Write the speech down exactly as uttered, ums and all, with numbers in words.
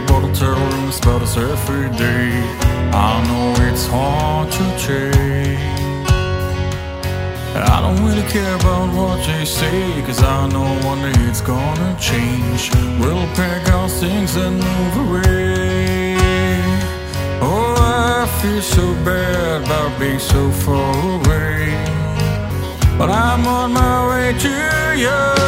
bottle tell rumors about us every day. I know it's hard to change. I don't really care about what they say, cause I know one day it's gonna change. We'll pack our things and move away. Oh, I feel so bad about being so far away, but I'm on my way to you.